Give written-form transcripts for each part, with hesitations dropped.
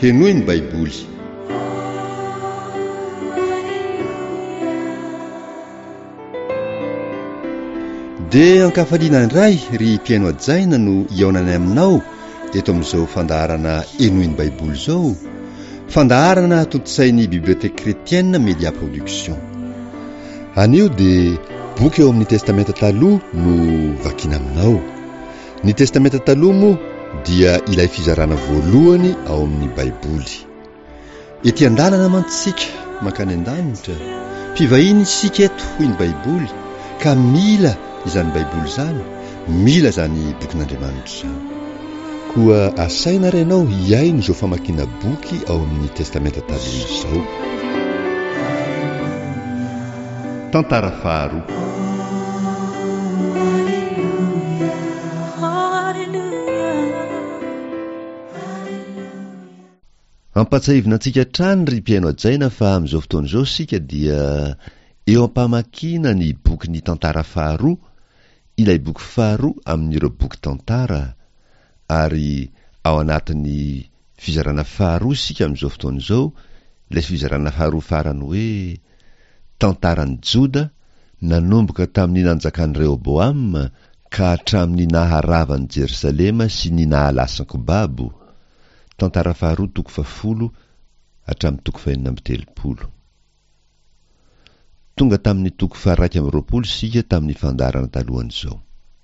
Henoy ny Baiboly. Dia ankafaliana indray ry mpiaino ajaina no iaonany aminao eto amin'izao fandaharana Henoy ny Baiboly izao, fandaharana tontossain'ny Bibliothèque Chrétienne Média Production. Anio dia boky eo amin'ny testamenta taloha no vakiana aminao. Ny testamenta taloha moa dia ilay fizarana voalohany ao amin'ny Baiboly. Ety an-dalana mantsika mankany an-danitra, mpivahiny isika eto hoy ny Baiboly, ka mila izany Baiboly izany, mila izany bokin'Andriamanitra izany. Koa asaina renao hiaino izao famakiana boky ao amin'ny testamenta taloha izao. Tantara faharoa. Ampatsahivina antsika trany ry mpiaino ajaina fa amin'izao fotoana izao sika dia eo ampamakina ny boky ny tantara faharoa, ilay boky faharoa amin'ireo boky tantara, ary ao anatin'ny fizarana faharoa sika amin'izao fotoana izao, ilay fizarana faharoa farany hoe tantaran'ny Joda nanomboka tamin'ny nanjakan'i Rehoboam ka hatramin'ny naharavan'i Jerosalema sy ny nahalasan-kobabo. Tantara faharoa toko 10 hatramin'ny toko 430. Tonga tamin'ny toko 120 sika tamin'ny fandaharana talohan'izao.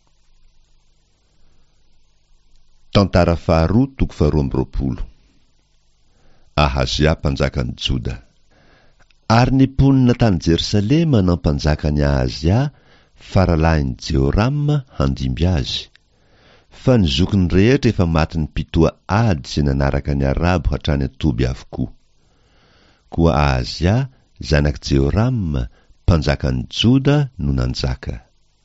Tantara faharoa toko 220. Ahazia mpanjakan'ny Joda. Ary ny mponina tany Jerosalema nampanjakany Ahazia faralahin'i Jehoram handimby azy. Fa ny zokiny rehetra efa maty ny mpitoa ady sy nanaraka ny Arabo hatrany Toby avokoa. Koa Ahazia zanak' Jehoram mpanjakan'ny Joda no nanjaka.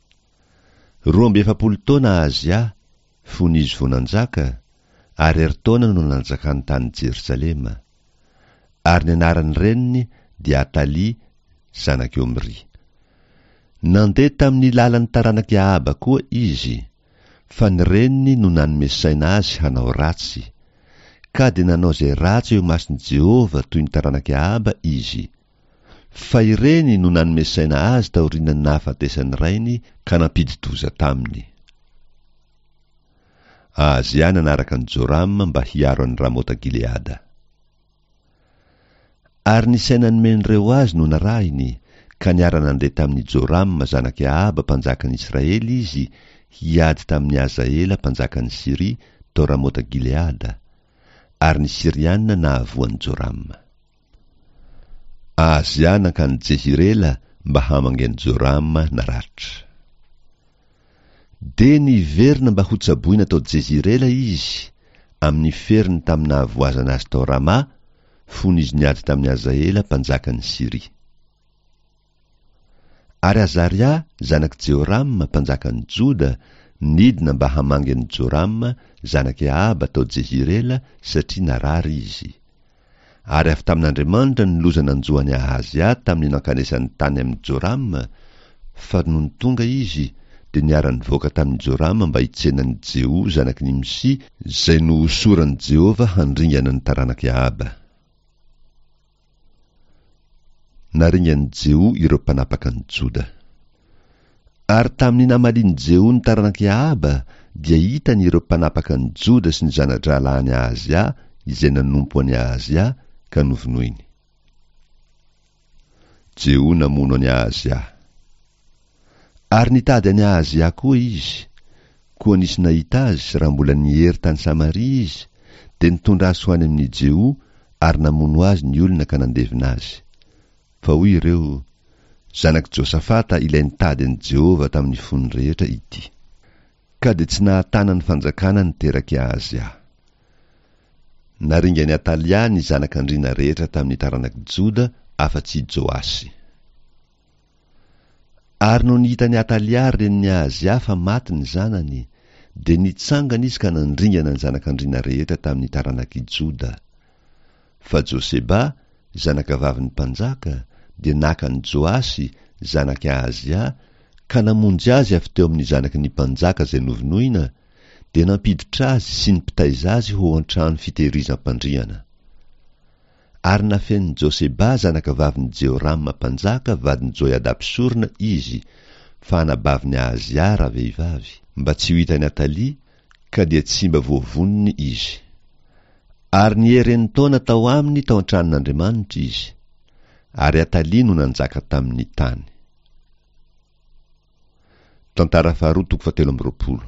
12 taona Ahazia fony izy vao nanjaka, ary eritaona no nanjakany tany Jerosalema. Ary ny anaran'ny reniny dia Atalia zanak' Omri. Nandeha tamin'ny lalan'ny taranak'i Ahaba koa izy, fa ny reniny no nanome saina azy hanao ratsy, ka dia nanao izay ratsy eo mason'i Jehova toy ny taranak'i Ahaba izy. Fa ireny no nanome saina azy taorian'ny nahafatesany rainy ka nampidi-doza taminy. Ahazia nanaraka ny Joram mba hiaro an'i Ramota Gileada. Ary ny saina nomen'ireo azy no narahiny, ka niara nandeha tamin'ny Joram zanak'i Ahaba mpanjakan'i Israely izy hiady tamin'ny Hazaela mpanjakan'ny Siria tao Ramota Gileada, ary ny Siriana nahavoan'i Joram. Ahazia nankany Jezirela mba hamangen'i Joram naratra. De niverina mba ho tsaboina tao Jezirela izy amin'ny feriny tamin'ny nahavoazana azy tao Rama, fony izy niady tamin'ny Hazaela mpanjakan'ny Siria. Ary Azaria zanak' Jehoram mpanjakan'ny Joda nidina mba hamangen'i Joram zanak'i Ahaba tao Jezirela satria narary izy. Ary avy tamin'Andriamanitra nilozana anjoany Ahazia tamin'ny nankanesan'ny tany amin'ny Joram, fa nohony tonga izy dia niara-nivoaka tamin'ny Joram mba hitsenan'ny Jehu zanak' Nimsi izay no soran'i Jehova handringana ny taranak'i Ahaba. Naringan'i Jehu ireo mpanapaka ny Joda. Ary tamin'ny namalian'i Jehu ny taranak'i Ahaba dia hitany ireo mpanapaka ny Joda sy ny zana-drahalahy Ahazia izay nanompo any Ahazia ka novonoiny. Jehu namono any Ahazia. Ary nitady any Ahazia koa izy, koa nisy nahita azy raha mbola niery tany Samaria izy, dia nitondra azy ho any amin'ny Jehu ary namono azy ny olona ka nandevina azy. Fa hoy ireo, zanak' Josafata ilay nitady an'i Jehova tamin'ny fony rehetra ity. Ka dia tsy nahatana ny fanjakana niteraky Ahazia. Naringany Atalia ny zanak'Andriana rehetra tamin'ny taranak'i Joda afa-tsy Joasy. Ary no nihitany Atalia renin'ny Ahazia fa maty ny zanany, dia nitsangana izy ka nandringana ny zanak'Andriana rehetra tamin'ny taranak'i Joda. Fa Joseba zanakavavin'ny mpanjaka dia nakan'i Joasy zanak'i Ahazia ka namonjy azy avy teo amin'ny zanaky ny mpanjaka izay novonoina, dia nampiditra azy sy ny mpitaiza azy ho an-trano fitehirizam-pandriana. ary nafeny Joseba zanaka vaviny Jeorama mpanjaka vadiny Joiada mpisorona izy fa hanabaviny Ahazia vehivavy mba tsy ho hitany Atalia ka dia tsy mba voavoniny izy. Ary niereny taona tao aminy tao an-tranon'Andriamanitra izy, ary Atalia no nanjaka tamin'ny tany. Tantara faharoa 7.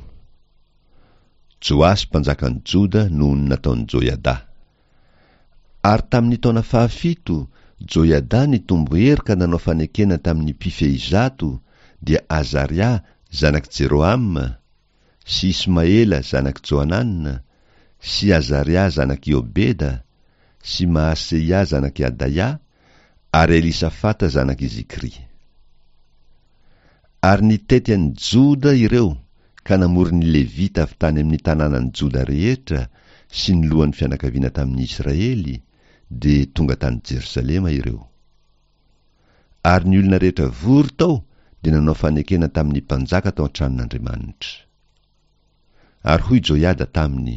Joasy mpanjakan'ny Joda nohony nataon'i Joiada. Ary tamin'ny taona 7 Joiada nitombo hery ka nanao fanekena tamin'ny Pifeizato dia Azaria zanaky Jeroama, sy Ismaela zanaky Joanana, sy Azaria zanaky Obeda, sy Maaseia zanaky Adaia, ary Elisafata zanaky Zikri. Ary nitety an'i Joda ireo ka namory ny Levita avy tany amin'ny tanànan'ny Joda rehetra sy ny lohan'ny fianakaviana tamin'ny Israely, de tonga tany Jerusalema ireo. Ary ny olona rehetra vory tao de nanao fanekena tamin'ny mpanjaka tao an-tranon'Andriamanitra. Ary hoy Joiada taminy,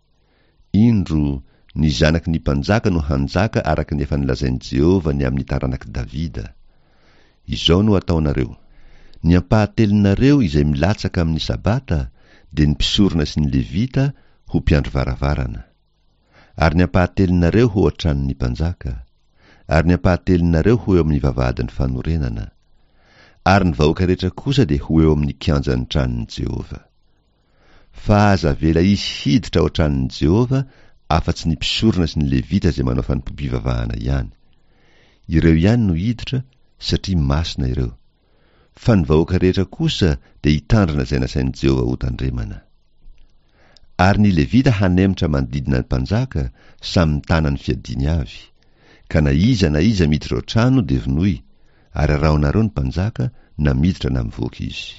indro ny zanaky ny mpanjaka no hanjaka araka ny efa nilazain'i Jehovah amin'ny taranaky Davida. Izao no ataonareo: ny ampahatelinareo izay milatsaka amin'ny sabata de ny mpisorona sy ny Levita ho mpiandro varavarana, ary ny ampahatelinareo ho an-tranon'ny mpanjaka, ary ny ampahatelinareo ho eo amin'ny vavahadin'ny fanorenana, ary ny vahoaka rehetra kosa de ho eo amin'ny kianjan'ny tranon'i Jehovah. Fa aza vela isy hiditra ao an-tranon'i Jehovah afa-tsy ny mpisorona sy ny Levita izay manao fanompom-pivavahana ihany. Ireo ihany no hiditra satria masina ireo. Fa ny vahoaka rehetra kosa de hitandrina izay nasain'i Jehovah ho tandremana. Ary ny Levita hanemitra manodidina ny mpanjaka samy mitana ny fiadiny avy, ka na iza miditra ao trano de vonoy, ary araonareo ny mpanjaka na miditra na mivoaka izy.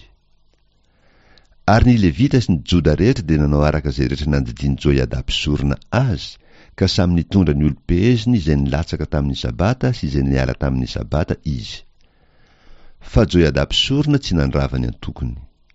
Ary ny Levita sy ny Joda rehetra de nanao araka izay rehetra nandidiny Joiada mpisorona azy, ka samy nitondra ny olo-peheziny izay nilatsaka tamin'ny sabata sy izay niala tamin'ny sabata izy. Fa Joiada mpisorona tsy nandrava ny antokony.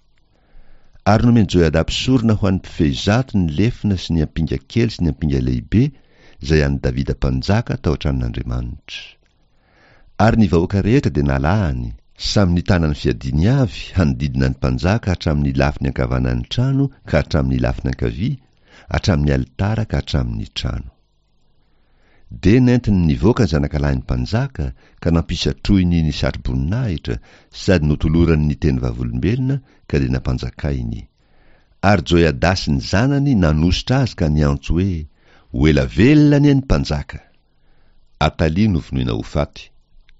Ary nomeny Joiada mpisorona ho an'ny Pifeizato ny lefina sy ny ampinga kely sy ny ampinga lehibe izay an'i Davida mpanjaka tao an-tranon'Andriamanitra. Ary ny vahoaka rehetra de nalahany, samy nitana ny fiadiny avy hanodidina ny mpanjaka hatramin'ny lafiny ankavanan'ny trano ka hatramin'ny lafiny ankavia, hatramin'ny alitara ka hatramin'ny trano. De nentiny nivoaka ny zanakalahin'ny mpanjaka ka nampisatroiny ny saroboninaitra sady notolorany ny teny vavolombelona ka de nampanjakainy. Ary Joiada sy ny zanany nanositra azy ka niantso hoe, ho ela velona ny mpanjaka. Atalia novonoina ho faty.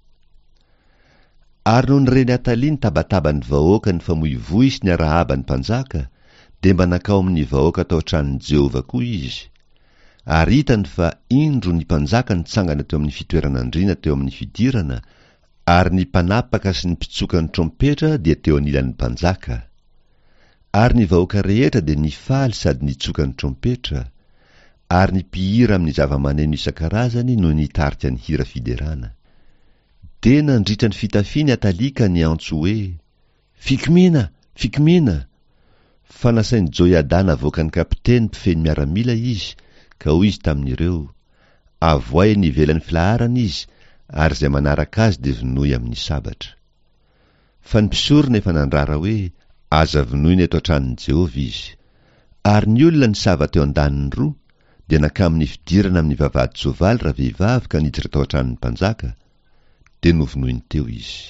Ary noho nyreny Atalia nitabataba ny vahoaka ny famoivoy sy ny arahaba ny mpanjaka, de mba nakao amin'ny vahoaka tao an-tranon'i Jehovah koa izy. Ary hitany fa indro ny mpanjaka nitsangana teo amin'ny fitoeran'andriana teo amin'ny fidirana, ary ny mpanapaka sy ny mpitsoka ny trompetra dia teo anilan'ny mpanjaka. Ary ny vahoaka rehetra de nifaly sady nitsoka ny trompetra, ary ny mpihira amin'ny zava-maneno isan-karazany no nitarika ny hira fiderana. De nandritra ny fitafiany Atalia ka niantso hoe, fikimena, fikimena. Fa nasain'i Joiada navoaka ny kapiteny mpifeny miaramila izy, ka hoy izy tamin'ireo, avoay ny ivelan'ny filaharana izy, ary izay manaraka azy de vonoy amin'ny sabatra. Fa ny mpisorona efa nandrara hoe, aza vonoiny eto an-tranon'i Jehovah izy. Ary ny olona nisava teo an-daniny roa, de nakamin'ny fidirana amin'ny vavahady soavaly vehivavy ka niditra tao an-tranon'ny mpanjaka, de novonoiny teo izy.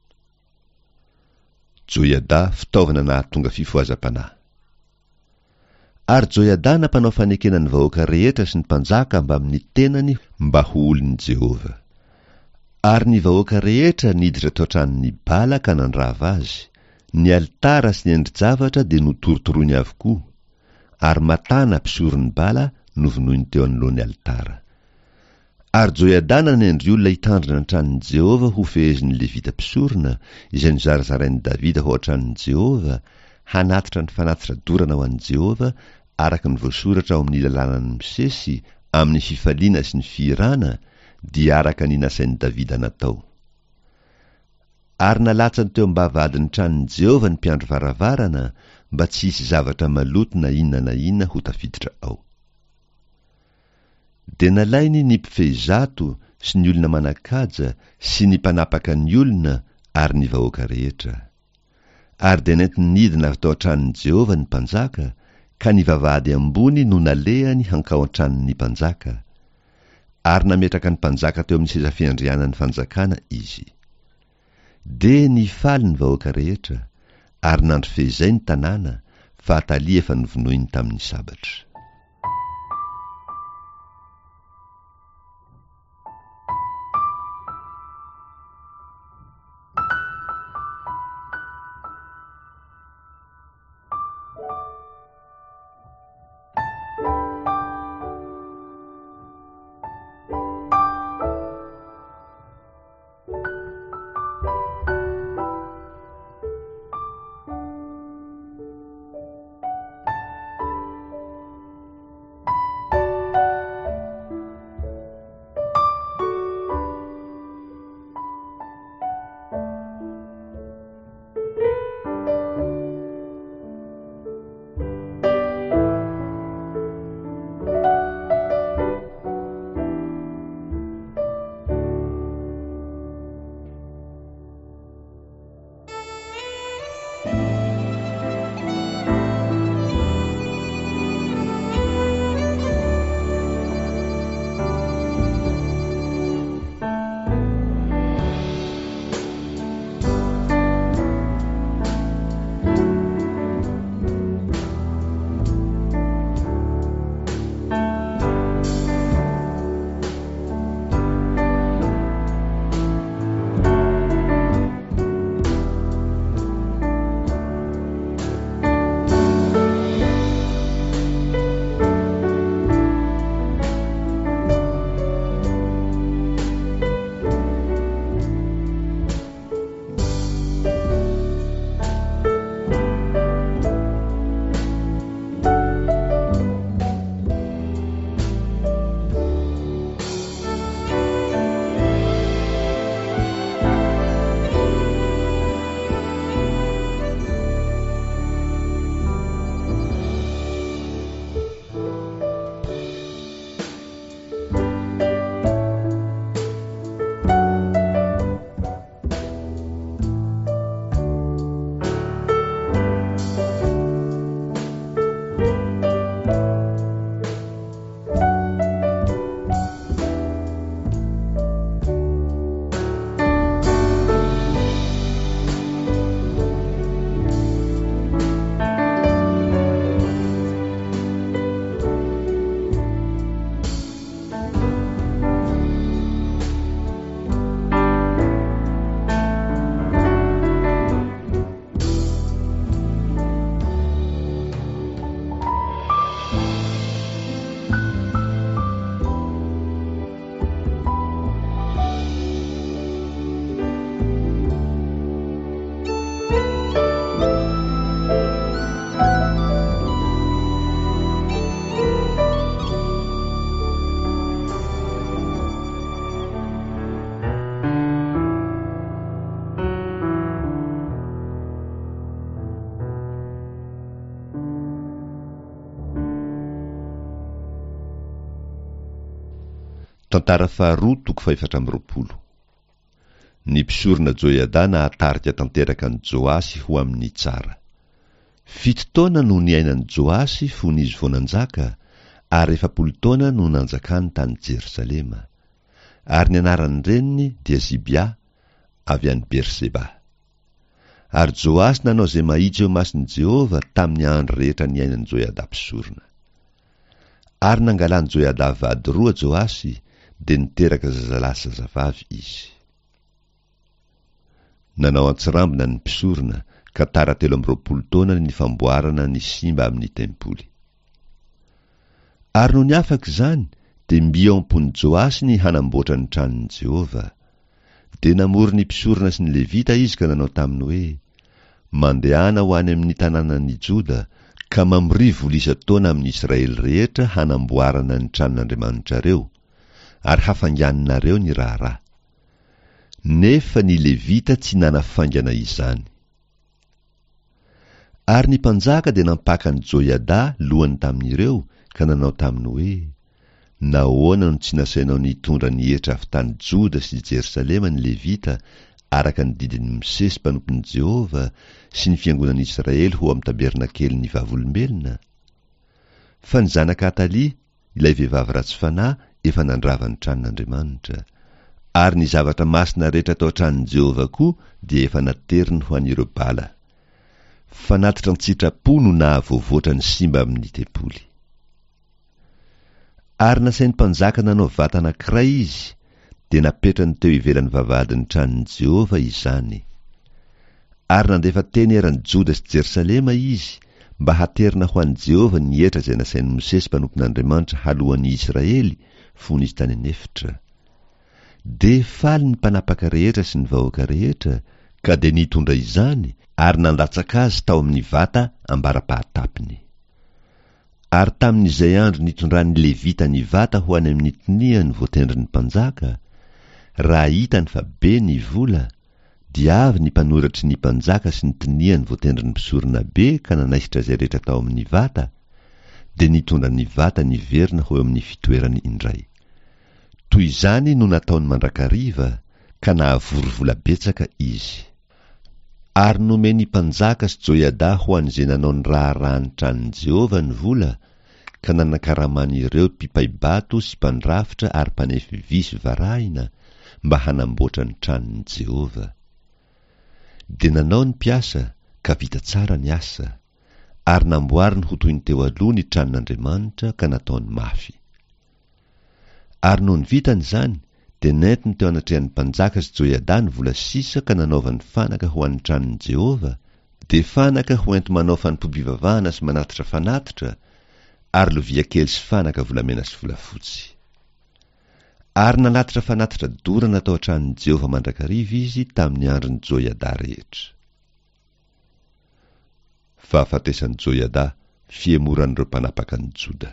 Joiada fitaovana nahatonga fifohazam-panahy. Ary Joiada nampanao fanekena ny vahoaka rehetra sy ny mpanjaka mba amin'ny tenany mba ho olon'i Jehovah. Ary ny vahoaka rehetra niditra tao an-tranon'ny Bala ka nandrava azy. Ny alitara sy ny endri-javatra de notorotoroiny avokoa, ary matana mpisoron'ny Bala novonoiny teo anoloan'ny alitara. Ary Joiada nanendry olona hitandrina ny tranon'i Jehovah ho fehezin'ny Levita mpisorona izay nizarazarain'i Davida ho an-tranon'i Jehovah, hanatitra ny fanatitra dorana ho an'i Jehovah araka ny voasoratra ao amin'ny lalànan'ny Mosesy amin'ny fifaliana sy ny fihirana, dia araka ny nasain'i Davida natao. Ary nalatsany teo am-bavahadin'ny tranon'i Jehovah ny mpiandro varavarana mba tsy hisy zavatra maloto na inona ho tafiditra ao. dia nalainy ny mpifehizato sy ny olona manakaja sy ny mpanapaka ny olona ary ny vahoaka rehetra. Ary dia nentiny nidina tao an-tranon'i Jehova ny mpanjaka, ka ny vavahady ambony no nalehany hankao an-tranon'ny mpanjaka. Ary nametraka ny mpanjaka teo amin'ny seza fiandrianany fanjakana izy. Dia nifaly ny vahoaka rehetra, ary nandro fehizay ny tanàna, fa Atalia efa novonoiny tamin'ny sabatra. Tantara faharoa toko 420. Ny mpisorona Joiada nahatarika tanteraka ny Joasy ho amin'ny tsara. 7 taona no niainan'ny Joasy fony izy vao nanjaka, ary 70 taona no nanjakany tany Jerusalema. Ary ny anarany reniny dia Zibia, avy any Berseba. Ary Joasy nanao izay mahitsy eo mason'i Jehova tamin'ny andro rehetra niainan'ny Joiada mpisorona. Ary nangalany Joiada vady 2 Joasy, dia niteraka zazalahy sy zazavavy izy. Nanao antsirambina ny mpisorona, ka tara 13 taona ny famboarana ny simba amin'ny tempoly. Ary no ny afaka izany, dia mbio ampony Joasy ny hanamboatra ny tranon'i Jehova. Dia namory ny mpisorona sy ny Levita izy ka nanao taminy hoe, mandehana ho any amin'ny tanànan'i Joda, ka mamorivo volisa taona amin'ny Israely rehetra hanamboarana ny tranon'Andriamanitra, ary hafangananareo ny raharaha. Nefa ny Levita tsy nanafaingana izany. Ary ny mpanjaka dia nampaka ny Joiada lohany tamin'ireo, ka nanao taminy hoe, nahoana no tsy nasainao nitondra ny hetra avy tany Joda sy Jerosalema ny Levita araka ny didiny Mosesy mpanompony Jehova sy ny fiangonan'ny Israely ho amin'ny tabernakely ny vavolombelona? Fa ny zanaka Atalia, ilay vehivavy ratsy fanahy, efa nandrava ny tranon'Andriamanitra, ary ny zavatra masina rehetra tao an-tranon'i Jehova koa dia efa nateriny ho an'ireo bala. Fanatitra ny sitrapo no nahavoavoatra ny simba amin'ny tempoly. Ary nasain'ny mpanjaka nanao vata anankiray izy, dia napetrany teo ivelan'ny vavahadin'ny tranon'i Jehova izany. Ary nandefa teny eran'ny Joda sy Jerosalema izy, mba haterina ho an'i Jehova ny hetra izay nasain'i Mosesy mpanompon'Andriamanitra halohan'ny Israely fony izy tany anefitra. De faly ny mpanapaka rehetra sy ny vahoaka rehetra, ka de nitondra izany ary nandatsaka azy tao amin'ny vata ambara-pahatapiny. Ary tamin'izay andro nitondran'ny Levita ny vata ho any amin'ny tiniany voatendry ny mpanjaka, raha hitany fa be ny vola, dia avy ny mpanoratry ny mpanjaka sy ny tiniany voatendry ny mpisorona be ka nanaisitra izay rehetra tao amin'ny vata, de nitondra ny vata niverina ho eo amin'ny fitoerany indray. Toy izany no nataony mandrakariva, ka nahavory vola betsaka izy. Ary nomeny mpanjaka sy Joiada ho an'izay nanao ny raharahany tranon'i Jehova ny vola, ka nanakaramany ireo mpipaibato sy mpandrafitra ary mpanefy vy sy varahina mba hanamboatra ny tranon'i Jehova. De nanao ny mpiasa ka vita tsara ny asa, ary namboariny ho toy ny teo aloha ny tranon'Andriamanitra ka nataony mafy. Ary noho ny vitany izany, de nentiny teo anatrehan'ny mpanjaka sy Joiada ny vola sisa ka nanaovany fanaka ho an'ny tranon'i Jehova, de fanaka ho enti manao fanimpom-pivavahana sy manatitra fanatitra, ary lovia kely sy fanaka volamena sy volafotsy. Ary nanatitra fanatitra dorana tao an-tranon'i Jehova mandrakariva izy tamin'ny andron'ny Joiada rehetra. Fahafatesan'i Joiada, fiemoran'ireo mpanapaka ny Joda.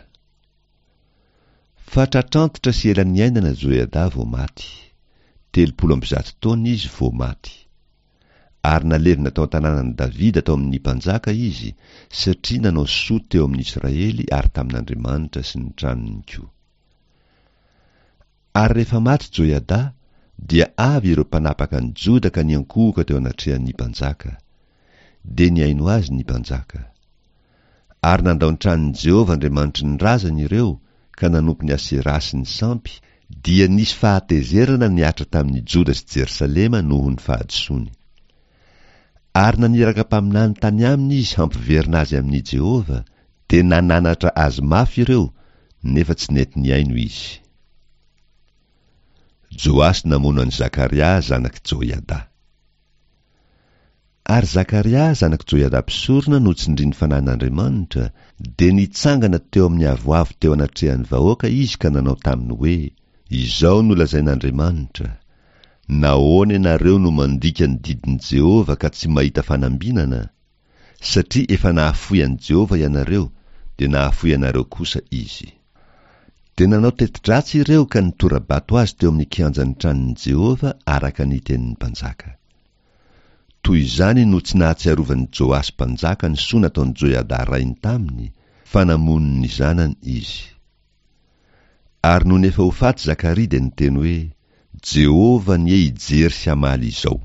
Fa tratrantitra sy ela ny ainana Joiada vao maty, 30 taona izy vao maty. Ary nalevina tao an-tanànan'i Davida tao amin'ny mpanjaka izy, satria nanao soa teo amin'ny Israely ary tamin'Andriamanitra sy ny tranony koa. Ary rehefa maty Joiada, dia avy ireo mpanapaka ny Joda ka niankohoka teo anatrehan'ny mpanjaka, de niaino azy ny mpanjaka. Ary nandao ny tranon'i Jehova Andriamanitry ny razany ireo, ka nanompo ny Asera sy ny sampy, dia nisy fahatezerana niatra tamin'ny Joda sy Jerosalema noho ny fahadisoany. Ary naniraka mpaminany tany aminy izy hampiverina azy amin'ny Jehova, de nananatra azy mafy ireo, nefa tsy nety niaino izy. Joasy namono an'i Zakaria zanak' Joiada. Ary Zakaria zanak' Joiada mpisorona no tsindriany fanan'Andriamanitra, de nitsangana teo amin'ny avoavo teo anatrehan'ny vahoaka izy ka nanao taminy hoe, izao no lazain'Andriamanitra, nahoana ianareo no mandika ny didin'i Jehova ka tsy mahita fanambinana, satria efa nahafoy an'i Jehova ianareo, de nahafoy ianareo kosa izy. De nanao teti-dratsy ireo ka nitorabato azy teo amin'ny kianjan'ny tranon'i Jehova araka ny tenin'ny mpanjaka. Toy izany no tsy nahatsiarovan'ny Joasy mpanjaka ny soa nataon'i Joiada rainy taminy, fa namoniny ny zanany izy. Ary no nefa ho faty Zakaria de niteny hoe, Jehova nie hijery sy hamaly izao.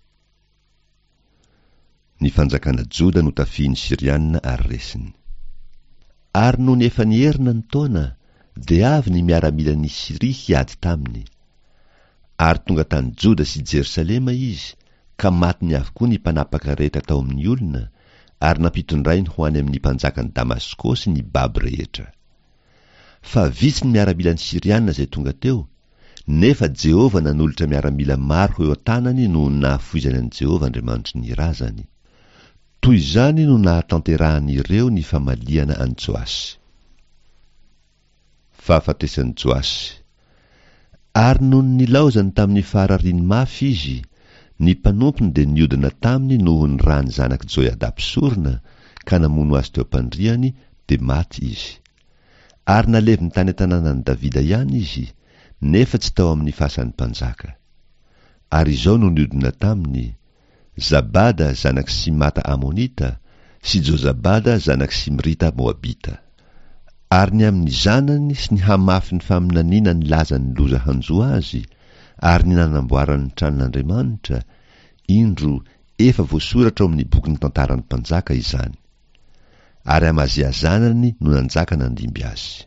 Ny fanjakana Joda no tafiany Siriana ary resiny. Ary no nefa nierina ny taona, de avy ny miaramila ny Siria hiady taminy. Ary tonga tany Joda sy Jerosalema izy, ka maty ny avokoa ny mpanapaka rehetra tao amin'ny olona, ary nampitondrainy ho any amin'ny mpanjakany Damasko sy ny baby rehetra. Fa vitsy ny miaramila ny Siriana zay tonga teo, nefa Jehova nanolotra miaramila maro eo an-tanany no nahafoizany an'i Jehova Andriamanitry ny razany. Toy izany no nahatanterahany ireo ny famaliana an'i Joasy. Fahafatesan'i Joasy. Ary noho ny nilaozany tamin'ny faharariany mafy izy, ny mpanompony de niodina taminy noho ny rany zanak' Joiada mpisorona, ka namono azy teo am-pandriany, de maty izy. Ary nalevy ny tany an-tanànan'i Davida ihany izy, nefa tsy tao amin'ny fasan'ny mpanjaka. Ary izao no niodina taminy Zabada zanak' Simata Amonita sy Jozabada zanak' Simrita Moabita. ary ny amin'ny zanany sy ny hamafy ny faminaniana ny laza ny loza hanjo azy ary ny nanamboarany tranon'Andriamanitra, indro efa voasoratra ao amin'ny boky ny tantaran'ny mpanjaka izany. Ary Amazia zanany no nanjaka nandimby azy.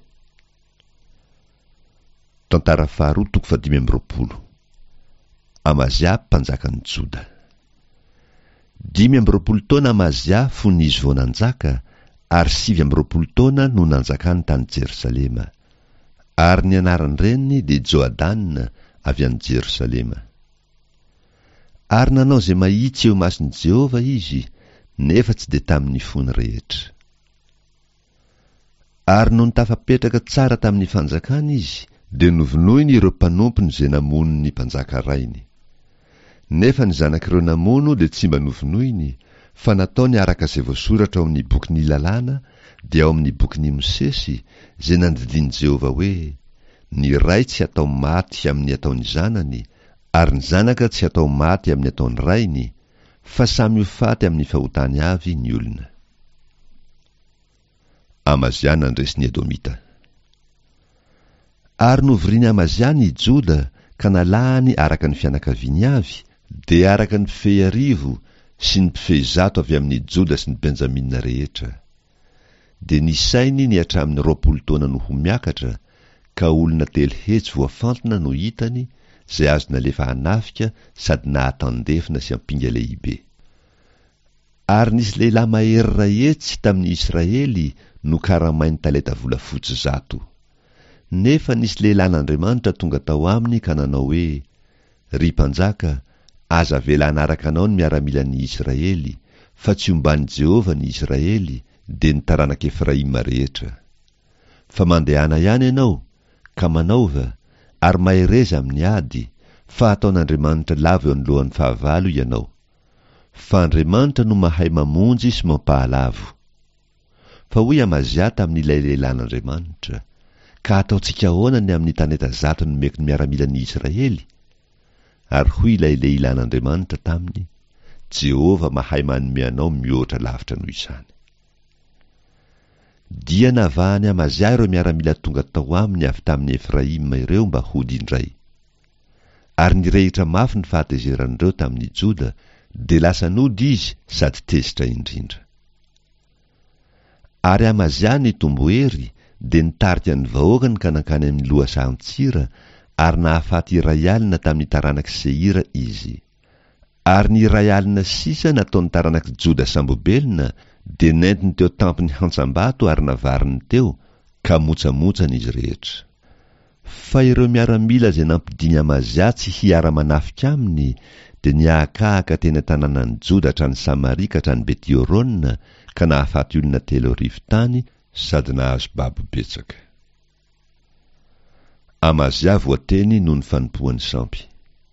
Tantara faharoa toko 520. Amazia mpanjakan'ny Joda. 520 taona Amazia fony izy vao nanjaka, ary 720 taona no nanjakany tany Jerosalema. Ary ny anarany reniny de Joadan avy any Jerosalema. Ary nanao zay mahitsy eo mason'i Jehova izy, nefa tsy de tamin'ny fony rehetra. Ary no nitafapetraka tsara tamin'ny fanjakana izy, de novonoiny ireo mpanompony zay namono ny mpanjaka rainy. Nefa ny zanak'ireo namono de tsy mba novonoiny, fa nataony araka izay voasoratra ao amin'ny boky ny lalàna, dia ao amin'ny boky ny Mosesy, zay nandidiny Jehova hoe: ny ray tsy atao maty amin'ny ataony zanany, ary ny zanaka tsy atao maty amin'ny ataony rainy, fa samy ho faty amin'ny fahotany avy ny olona. Amazia nandresy ny Edomita. Ary novoriany Amazia ny Joda ka nalahany araka ny fianakaviany avy, de araka ny mpifehy arivo sy ny mpifehy zato avy amin'ny Joda sy ny Benjamina rehetra. De nisainy ny hatramin'ny 20 taona no ho miakatra, ka olona telo hetsy voafantona no hitany, zay azo nalefa hanafika sady nahatandefina sy ampinga lehibe. Ary nisy lehilahy mahery rahetsy tamin'ny Israely no karamainy talenta volafotsy 100. Nefa nisy lehilahin'Andriamanitra tonga tao aminy ka nanao hoe: ry mpanjaka, aza vela anaraka anao ny miaramilan'ny Israely, fa tsy omban'i Jehova ny Israely, de ny taranaka Efraima rehetra. Fa mandehana ihany ianao, ka manaova, ary mahereza amin'ny ady, fa ataon'Andriamanitra lava eo anoloan'ny fahavalo ianao. Fa Andriamanitra no mahay mamonjy sy mampahalavo. Fa hoy Amazia tamin'ilay lehilahin'Andriamanitra: ka ataontsika ahoana amin'ny taneta 100 no meko ny miaramilan'ny Israely? Ary hoy ilay lehilahin'Andriamanitra taminy: Jehova mahay manome anao mihoatra lavitra noho izany. Dia navahany Amazia ireo miaramila tonga tao aminy avy tamin'ny Efraima ireo mba hody indray. Ary nirehitra mafy ny fahatezerandreo tamin'ny Joda, de lasa nody izy sady tezitra indrindra. Ary Amazia nitombo hery, de nitarika ny vahoakany ka nankany amin'ny lohasahan-tsira, ary nahafaty iray alina tamin'ny taranaky Seira izy. Ary ny iray alina sisa nataony taranaky Joda sambobelina, de nentiny teo tampony hantsambato ary navariny teo, ka motsamotsany izy rehetra. Fa ireo miaramila zay nampidiny Amazia tsy hiara-manafika aminy, de niahakahaka teny tanànan'ny Joda hatrany Samaria ka hatrany Betiorona, ka nahafaty olona 3,000 tany sady nahazo babo betsaka. Amazia voateny noho ny fanompoan'ny sampy.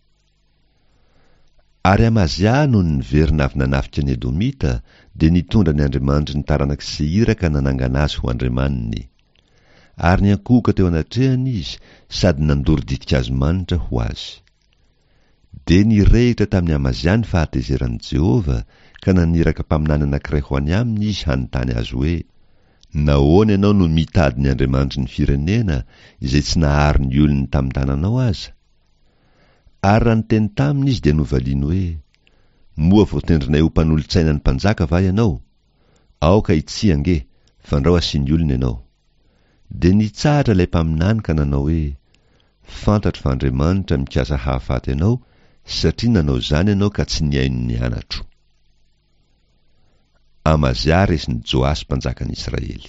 Ary Amazia noho ny niverina avy nanafika ny Edomita, de nitondra ny Andriamanitra ny taranaky Seira ka nanangana azy ho andriamaniny. Ary niankohoka teo anatrehany izy, sady nandory ditika azy manitra ho azy. De nirehitra tamin'ny Amazia ny fahatezeran'i Jehova, ka naniraka mpaminany anankiray ho any aminy izy hanontany azy hoe: nahoana ianao no mitady ny Andriamanitra ny firenena, izay tsy nahary ny olony tamin'ny tananao aza? Ary raha niteny taminy izy de novaliany hoe: moa voatendrinay ho mpanolontsaina ny mpanjaka va ianao? Aoka itsy ange, fandrao asiany olona ianao. De nitsahatra ilay mpaminany ka nanao hoe: fantatro fa Andriamanitra mikasa hahafaty ianao, satria nanao zany ianao ka tsy niaino ny anatro. Amazia resin'ny Joasy mpanjakan'ny Israely.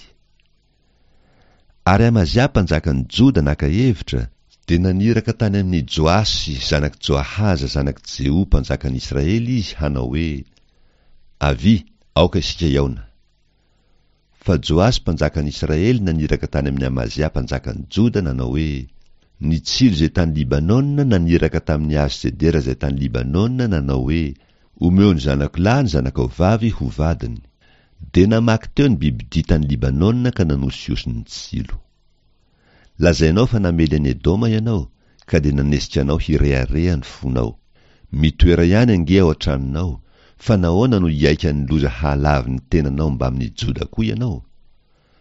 Ary Amazia mpanjakan'ny Joda naka hevitra, de naniraka tany amin'ny Joasy zanaky Joahaza zanaky Jehu mpanjakan'ny Israely izy hanao hoe: avy, aoka isika iaona. Fa Joasy mpanjakan'ny Israely naniraka tany amin'ny Amazia mpanjakan'ny Joda nanao hoe: ny tsilo zay tany Libanona naniraka tamin'ny Azedera zay tany Libanona nanao hoe: omeo ny zanako lahy ny zanakao vavy ho vadiny. De namaky teo ny bibidia tany Libanona ka nanosiosiny ny tsilo. Lazainao fa namely any Edoma ianao, ka de nanesika anao hirehareha ny fonao. Mitoera ihany ange ao an-tranonao, fa nahoana no hiaika ny loza halavy ny tenanao mba amin'ny Joda koa ianao?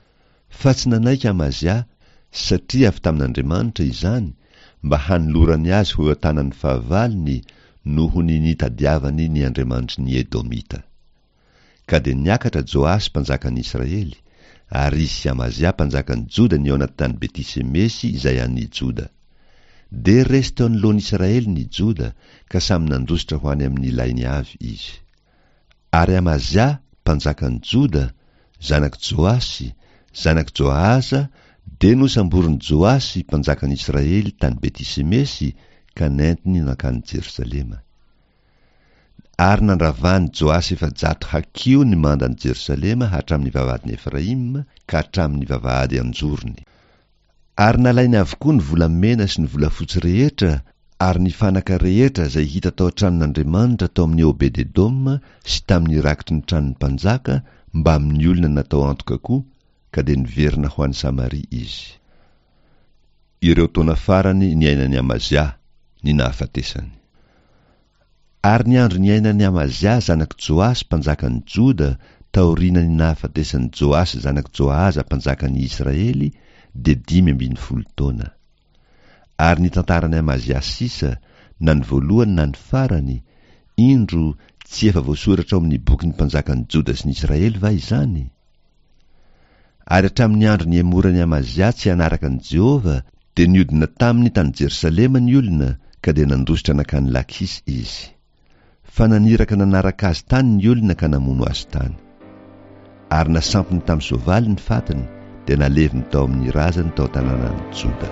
fa tsy nanaika Amazia satria avy tamin'Andriamanitra izany mba hanolorany azy ho tanan'ny fahavaliny noho ny nitadiavany ny Andriamanitry ny Edomita. Ka dia niakatra Joasy mpanjakan'ny Israely, ary izy sy Amazia mpanjakan'ny Joda ny ao anaty tany Betisemesy izay an'i Joda. De resy teo anoloan'ny Israely ny Joda ka samy nandositra ho any amin'ny ilainy avy izy. Ary Amazia mpanjakan'ny Joda, zanak' Joasy, zanak' Joaza, de nosamborin'i Joasy mpanjakan'ny Israely tany Betisemesy ka nentiny nankany Jerosalema. Ary nandravany Joasy 700 hakio ny mandany Jerosalema hatramin'ny vavahadin'ny Efraim ka hatramin'ny vavahady anjorony. Ary nalainy avokoa ny volamena sy ny volafotsy rehetra ary ny fanaka rehetra izay hita tao an-tranon'Andriamanitra tao amin'ny Obed-Edom sy tamin'ny rakitry ny tranon'ny mpanjaka mba amin'ny olona natao antoka koa, ka dia niverina ho an'ny Samaria izy. Ireo taona farany ny ainan'ny Amazia, ny nahafatesany. Ary ny andro ny ainan'ny Amazia zanak' Joasy mpanjakan'ny Joda taoriana ny nahafatesan'ny Joasy zanak' Joaza mpanjakan'ny Israely de 5 taona. Ary ny tantaran'ny Amazia sisa, na ny voalohany na ny farany, indro tsy efa voasoratra ao amin'ny bokin'ny mpanjakan'ny Joda sy ny Israely va izany? Ary hatramin'ny andro ny emorany Amazia tsy hanaraka an'i Jehova, de niodina taminy tany Jerosalema ny olona, ka de nandositra nankany Lakisy izy. Fa naniraka nanaraka azy tany ny olona ka namono azy tany. Ary nasampiny tamin'ny soavaly ny fatiny, de naleviny tao amin'ny razany tao tanànan'i Joda.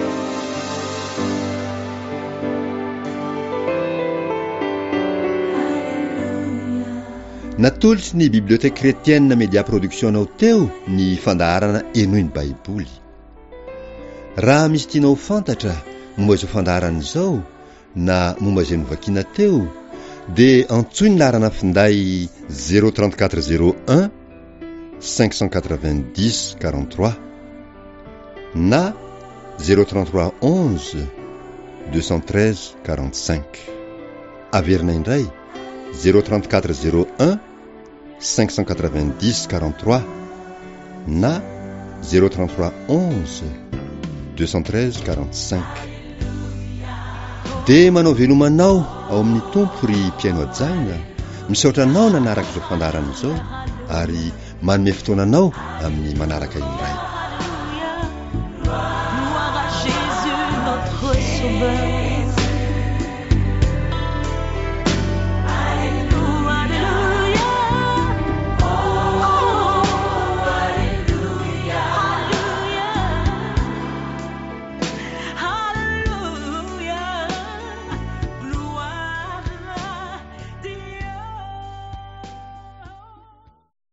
Natolotry ny biblioteka kretienne Media Production anao teo ny fandaharana enoy ny Baiboly. Raha misy tianao fantatra momba izao fandaharana izao na momba izay novakiana teo, dia antsoy ny laharana finday 03401 590 43 na 033 11 213 45. Averina indray 03401 590 43 na 033 11 213 45. Dia manao velomanao ao amin'ny tompo ry mpiaino ajaina, misaotra anao nanaraka izao fandaharana izao ary manome fotoananao amin'ny manaraka indray. Gloire à Jésus notre Sauveur.